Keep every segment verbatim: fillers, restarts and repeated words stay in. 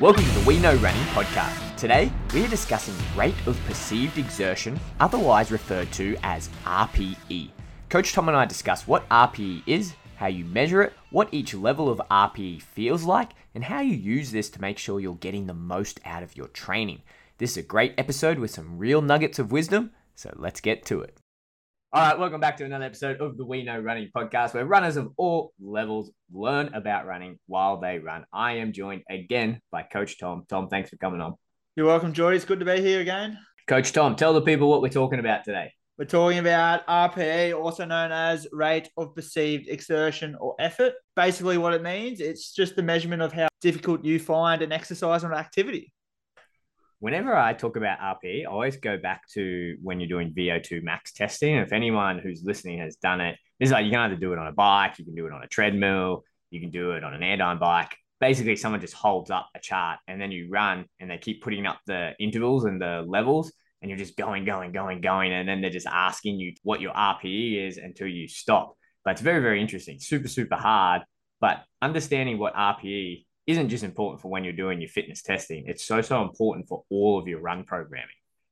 Welcome to the We Know Running podcast. Today, we are discussing rate of perceived exertion, otherwise referred to as R P E. Coach Tom and I discuss what R P E is, how you measure it, what each level of R P E feels like, and how you use this to make sure you're getting the most out of your training. This is a great episode with some real nuggets of wisdom, so let's get to it. All right, welcome back to another episode of the We Know Running podcast, where runners of all levels learn about running while they run. I am joined again by Coach Tom. Tom, thanks for coming on. You're welcome, Jordy. It's good to be here again. Coach Tom, tell the people what we're talking about today. We're talking about R P E, also known as rate of perceived exertion or effort. Basically what it means, it's just the measurement of how difficult you find an exercise or an activity. Whenever I talk about R P E, I always go back to when you're doing V O two max testing. And if anyone who's listening has done it, it's like you can either do it on a bike, you can do it on a treadmill, you can do it on an airdyne bike. Basically, someone just holds up a chart and then you run and they keep putting up the intervals and the levels and you're just going, going, going, going. And then they're just asking you what your R P E is until you stop. But it's very, very interesting. Super, super hard. But understanding what R P E isn't just important for when you're doing your fitness testing. It's so, so important for all of your run programming.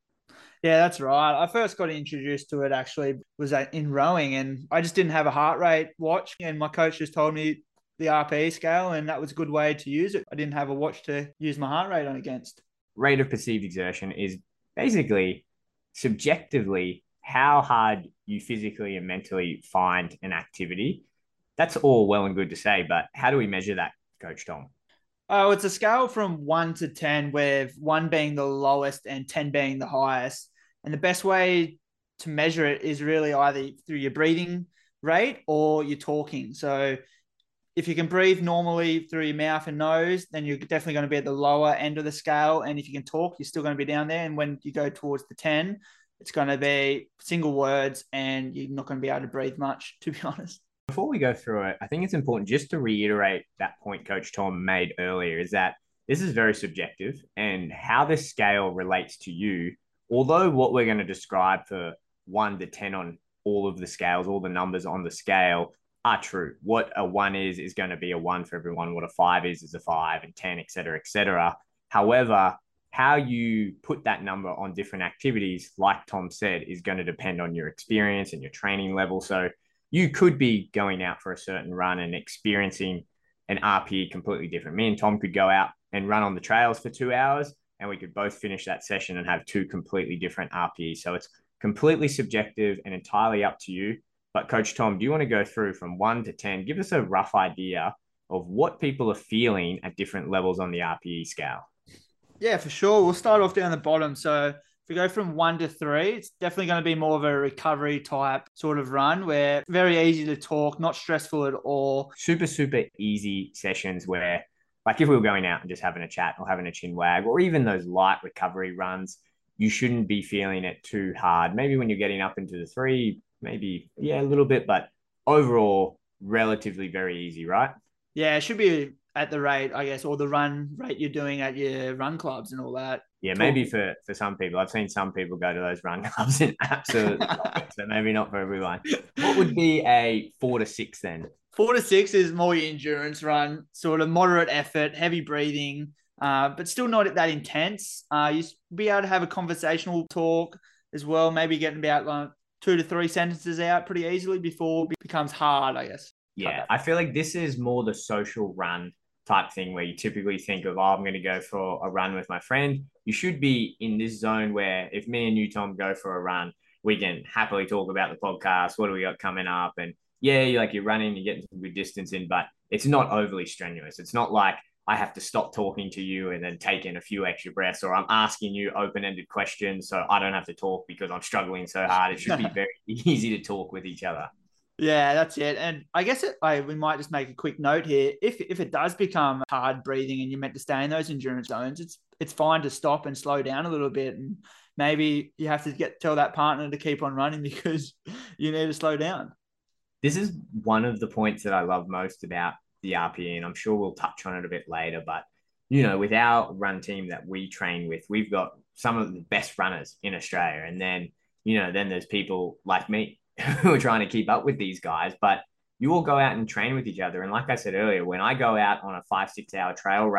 Yeah, that's right. I first got introduced to it actually was in rowing, and I just didn't have a heart rate watch. And my coach just told me the R P E scale, and that was a good way to use it. I didn't have a watch to use my heart rate on against. Rate of perceived exertion is basically subjectively how hard you physically and mentally find an activity. That's all well and good to say, but how do we measure that, Coach Tom? Oh, it's a scale from one to ten, with one being the lowest and ten being the highest. And the best way to measure it is really either through your breathing rate or your talking. So if you can breathe normally through your mouth and nose, then you're definitely going to be at the lower end of the scale. And if you can talk, you're still going to be down there. And when you go towards the ten, it's going to be single words and you're not going to be able to breathe much, to be honest. Before we go through it, I think it's important just to reiterate that point Coach Tom made earlier, is that this is very subjective, and how this scale relates to you, although what we're going to describe for one to ten on all of the scales, all the numbers on the scale are true. What a one is, is going to be a one for everyone. What a five is, is a five, and ten, et cetera, et cetera. However, how you put that number on different activities, like Tom said, is going to depend on your experience and your training level. So you could be going out for a certain run and experiencing an R P E completely different. Me and Tom could go out and run on the trails for two hours and we could both finish that session and have two completely different R P Es. So it's completely subjective and entirely up to you. But Coach Tom, do you want to go through from one to ten? Give us a rough idea of what people are feeling at different levels on the R P E scale. Yeah, for sure. We'll start off down the bottom. So if we go from one to three, it's definitely going to be more of a recovery type sort of run where very easy to talk, not stressful at all. Super, super easy sessions where, like if we were going out and just having a chat or having a chin wag, or even those light recovery runs, you shouldn't be feeling it too hard. Maybe when you're getting up into the three, maybe, yeah, a little bit, but overall, relatively very easy, right? Yeah, it should be at the rate, I guess, or the run rate you're doing at your run clubs and all that. Yeah, maybe for, for some people. I've seen some people go to those run clubs and absolutely so maybe not for everyone. What would be a four to six then? Four to six is more your endurance run, sort of moderate effort, heavy breathing, uh, but still not that intense. Uh, you be able to have a conversational talk as well, maybe getting about like two to three sentences out pretty easily before it becomes hard, I guess. Yeah, I feel like this is more the social run type thing where you typically think of, oh, I'm going to go for a run with my friend. You should be in this zone where if me and you, Tom, go for a run, we can happily talk about the podcast. What do we got coming up? And yeah, you're like you're running, you're getting some good distance in, but it's not overly strenuous. It's not like I have to stop talking to you and then take in a few extra breaths, or I'm asking you open-ended questions so I don't have to talk because I'm struggling so hard. It should be very easy to talk with each other. Yeah, that's it. And I guess it, I, we might just make a quick note here. If if it does become hard breathing and you're meant to stay in those endurance zones, it's it's fine to stop and slow down a little bit. And maybe you have to get tell that partner to keep on running because you need to slow down. This is one of the points that I love most about the R P E, and I'm sure we'll touch on it a bit later. But, you know, with our run team that we train with, we've got some of the best runners in Australia. And then, you know, then there's people like me who are trying to keep up with these guys, but you all go out and train with each other. And like I said earlier, when I go out on a five, six hour trail run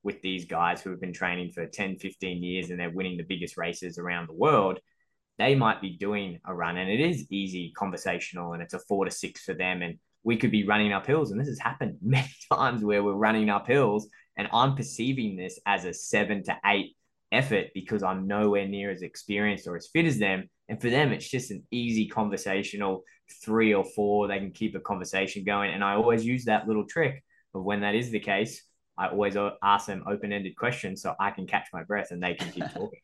with these guys who have been training for ten, fifteen years and they're winning the biggest races around the world, they might be doing a run and it is easy conversational and it's a four to six for them. And we could be running up hills. And this has happened many times where we're running up hills and I'm perceiving this as a seven to eight effort because I'm nowhere near as experienced or as fit as them. And for them, it's just an easy conversational three or four. They can keep a conversation going. And I always use that little trick of when that is the case, I always ask them open-ended questions so I can catch my breath and they can keep talking.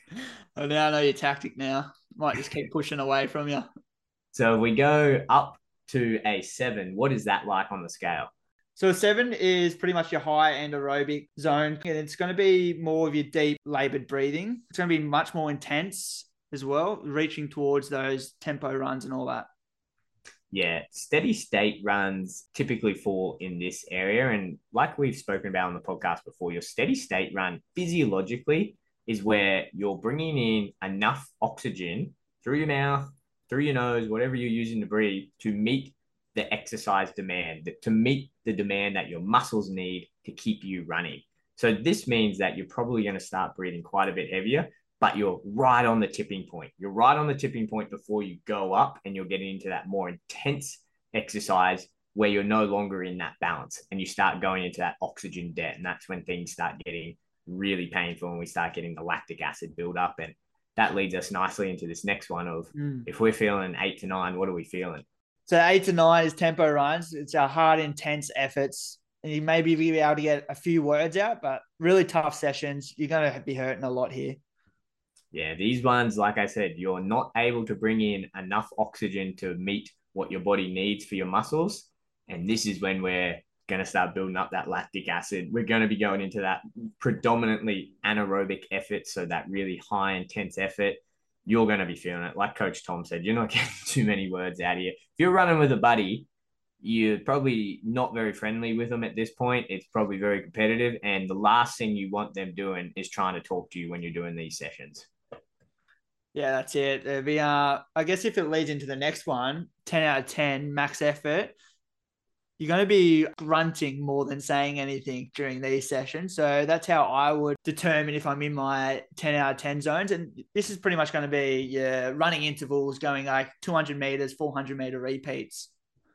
Oh, now I know your tactic now. Might just keep pushing away from you. So if we go up to a seven, what is that like on the scale? So a seven is pretty much your high end aerobic zone. And it's going to be more of your deep labored breathing. It's going to be much more intense as well, reaching towards those tempo runs and all that. Yeah, steady state runs typically fall in this area. And like we've spoken about on the podcast before, your steady state run physiologically is where you're bringing in enough oxygen through your mouth, through your nose, whatever you're using to breathe, to meet the exercise demand, to meet the demand that your muscles need to keep you running. So this means that you're probably going to start breathing quite a bit heavier, but you're right on the tipping point. You're right on the tipping point before you go up and you're getting into that more intense exercise where you're no longer in that balance and you start going into that oxygen debt. And that's when things start getting really painful and we start getting the lactic acid buildup. And that leads us nicely into this next one of mm. if we're feeling eight to nine, what are we feeling? So eight to nine is tempo runs. It's our hard, intense efforts. And you may be able to get a few words out, but really tough sessions. You're going to be hurting a lot here. Yeah, these ones, like I said, you're not able to bring in enough oxygen to meet what your body needs for your muscles. And this is when we're going to start building up that lactic acid. We're going to be going into that predominantly anaerobic effort. So that really high intense effort, you're going to be feeling it. Like Coach Tom said, you're not getting too many words out of you. If you're running with a buddy, you're probably not very friendly with them at this point. It's probably very competitive. And the last thing you want them doing is trying to talk to you when you're doing these sessions. Yeah, that's it. There'll be, uh, I guess if it leads into the next one, ten out of ten, max effort, you're going to be grunting more than saying anything during these sessions. So that's how I would determine if I'm in my ten out of ten zones. And this is pretty much going to be your running intervals going like two hundred meters, four hundred meter repeats.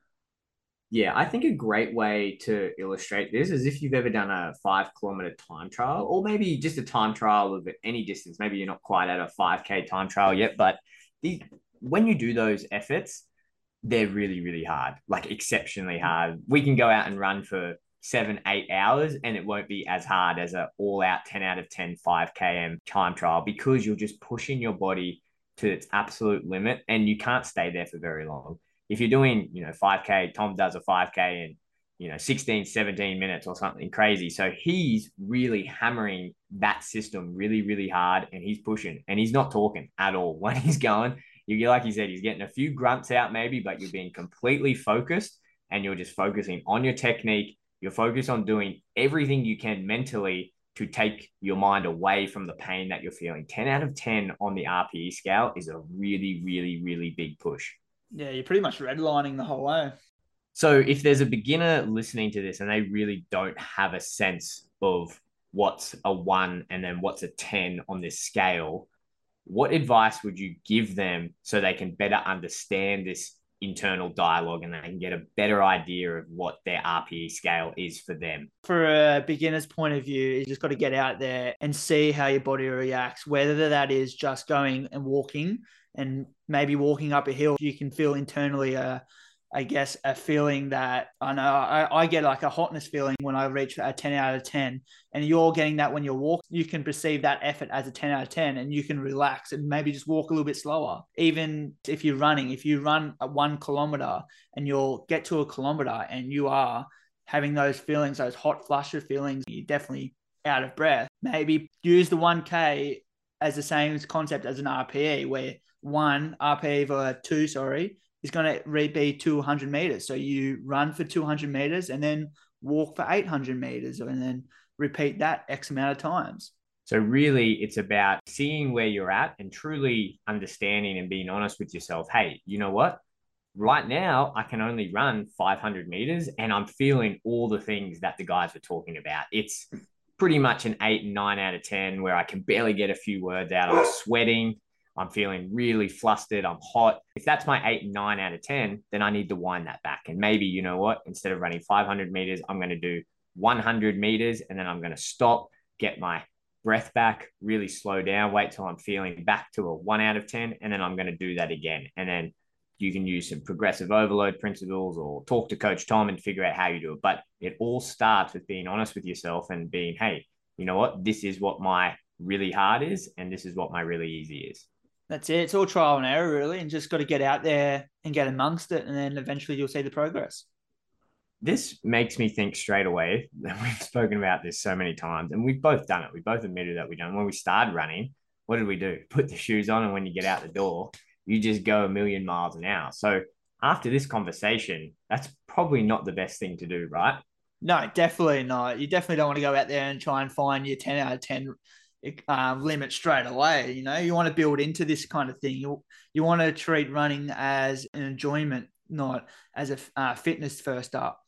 Yeah, I think a great way to illustrate this is if you've ever done a five kilometer time trial, or maybe just a time trial of any distance. Maybe you're not quite at a five K time trial yet, but the, when you do those efforts, they're really, really hard, like exceptionally hard. We can go out and run for seven, eight hours, and it won't be as hard as an all out ten out of ten five K time trial because you're just pushing your body to its absolute limit and you can't stay there for very long. If you're doing, you know, five K, Tom does a five K in, you know, sixteen, seventeen minutes or something crazy. So he's really hammering that system really, really hard and he's pushing and he's not talking at all when he's going. You, like he said, he's getting a few grunts out maybe, but you're being completely focused and you're just focusing on your technique. You're focused on doing everything you can mentally to take your mind away from the pain that you're feeling. ten out of ten on the R P E scale is a really, really, really big push. Yeah, you're pretty much redlining the whole way. So if there's a beginner listening to this and they really don't have a sense of what's a one and then what's a ten on this scale, what advice would you give them so they can better understand this internal dialogue and they can get a better idea of what their R P E scale is for them? For a beginner's point of view, you just got to get out there and see how your body reacts, whether that is just going and walking and maybe walking up a hill. You can feel internally, uh, I guess, a feeling that, I know, I, I get like a hotness feeling when I reach a ten out of ten, and you're getting that when you're walking. You can perceive that effort as a ten out of ten and you can relax and maybe just walk a little bit slower. Even if you're running, if you run a one kilometer and you'll get to a kilometer and you are having those feelings, those hot flusher feelings, you're definitely out of breath. Maybe use the one K as the same concept as an R P E, where one R P E over two, sorry, is going to be two hundred meters. So you run for two hundred meters and then walk for eight hundred meters and then repeat that X amount of times. So really it's about seeing where you're at and truly understanding and being honest with yourself. Hey, you know what? Right now I can only run five hundred meters and I'm feeling all the things that the guys were talking about. It's pretty much an eight and nine out of ten where I can barely get a few words out. I'm sweating. I'm feeling really flustered. I'm hot. If that's my eight and nine out of ten, then I need to wind that back. And maybe, you know what, instead of running five hundred meters, I'm going to do one hundred meters, and then I'm going to stop, get my breath back, really slow down, wait till I'm feeling back to a one out of ten, and then I'm going to do that again. And then you can use some progressive overload principles or talk to Coach Tom and figure out how you do it. But it all starts with being honest with yourself and being, hey, you know what, this is what my really hard is, and this is what my really easy is. That's it. It's all trial and error, really, and just got to get out there and get amongst it, and then eventually you'll see the progress. This makes me think straight away that we've spoken about this so many times, and we've both done it. We both admitted that we've done. When we started running, what did we do? Put the shoes on, and when you get out the door, you just go a million miles an hour. So after this conversation, that's probably not the best thing to do, right? No, definitely not. You definitely don't want to go out there and try and find your ten out of ten um, limit straight away. You know, you want to build into this kind of thing. You you want to treat running as an enjoyment, not as a uh, fitness first up.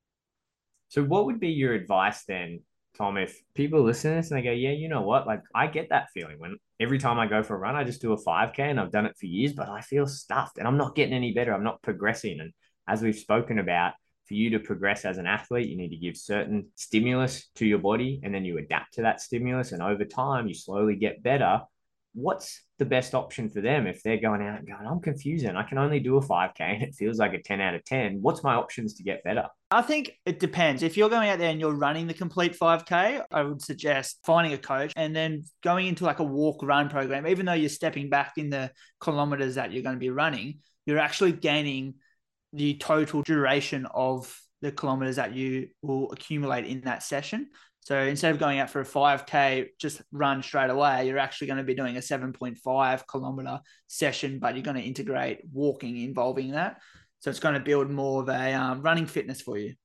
So what would be your advice then, Tom, if people listen to this and they go, yeah, you know what? Like, I get that feeling when every time I go for a run, I just do a five K and I've done it for years, but I feel stuffed and I'm not getting any better. I'm not progressing. And as we've spoken about, for you to progress as an athlete, you need to give certain stimulus to your body, and then you adapt to that stimulus. And over time, you slowly get better. What's the best option for them if they're going out and going, I'm confused and I can only do a five K and it feels like a ten out of ten. What's my options to get better? I think it depends. If you're going out there and you're running the complete five K, I would suggest finding a coach and then going into like a walk run program. Even though you're stepping back in the kilometers that you're going to be running, you're actually gaining the total duration of the kilometers that you will accumulate in that session. So instead of going out for a five K, just run straight away, you're actually going to be doing a seven point five kilometer session, but you're going to integrate walking involving that. So it's going to build more of a um, running fitness for you.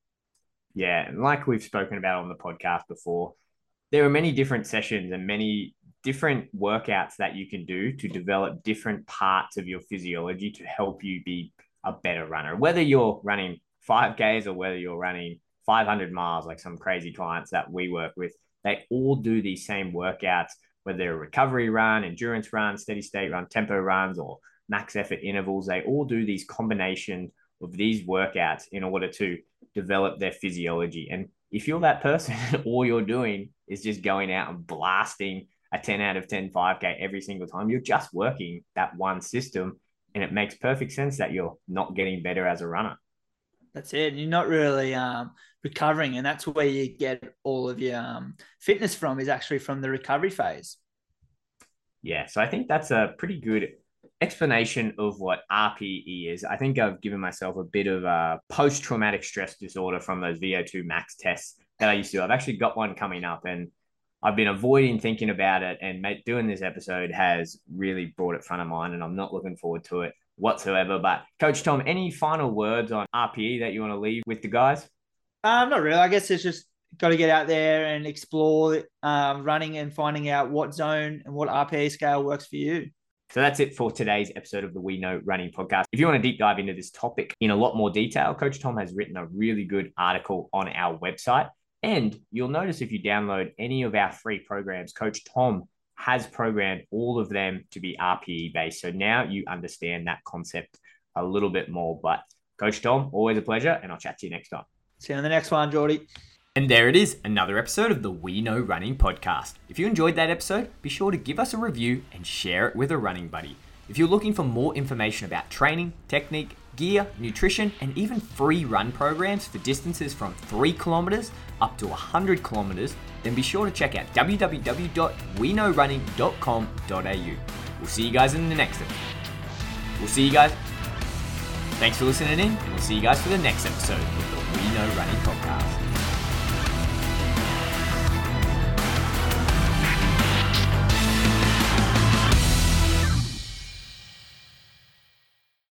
Yeah. And like we've spoken about on the podcast before, there are many different sessions and many different workouts that you can do to develop different parts of your physiology to help you be a better runner, whether you're running five Ks or whether you're running five hundred miles, like some crazy clients that we work with. They all do these same workouts, whether they're a recovery run, endurance run, steady state run, tempo runs, or max effort intervals. They all do these combination of these workouts in order to develop their physiology. And if you're that person, all you're doing is just going out and blasting a ten out of ten five K every single time, you're just working that one system. And it makes perfect sense that you're not getting better as a runner. That's it. You're not really um, recovering. And that's where you get all of your um, fitness from, is actually from the recovery phase. Yeah. So I think that's a pretty good explanation of what R P E is. I think I've given myself a bit of a post-traumatic stress disorder from those V O two max tests that I used to do. I've actually got one coming up, and I've been avoiding thinking about it, and mate, doing this episode has really brought it front of mind, and I'm not looking forward to it whatsoever. But Coach Tom, any final words on R P E that you want to leave with the guys? Um, not really. I guess it's just got to get out there and explore um, running and finding out what zone and what R P E scale works for you. So that's it for today's episode of the We Know Running podcast. If you want to deep dive into this topic in a lot more detail, Coach Tom has written a really good article on our website. And you'll notice if you download any of our free programs, Coach Tom has programmed all of them to be R P E based. So now you understand that concept a little bit more. But Coach Tom, always a pleasure, and I'll chat to you next time. See you on the next one, Geordie. And there it is, another episode of the We Know Running podcast. If you enjoyed that episode, be sure to give us a review and share it with a running buddy. If you're looking for more information about training, technique, gear, nutrition, and even free run programs for distances from three kilometers up to one hundred kilometers, then be sure to check out w w w dot we know running dot com dot a u. We'll see you guys in the next episode. We'll see you guys. Thanks for listening in, and we'll see you guys for the next episode of the We Know Running podcast.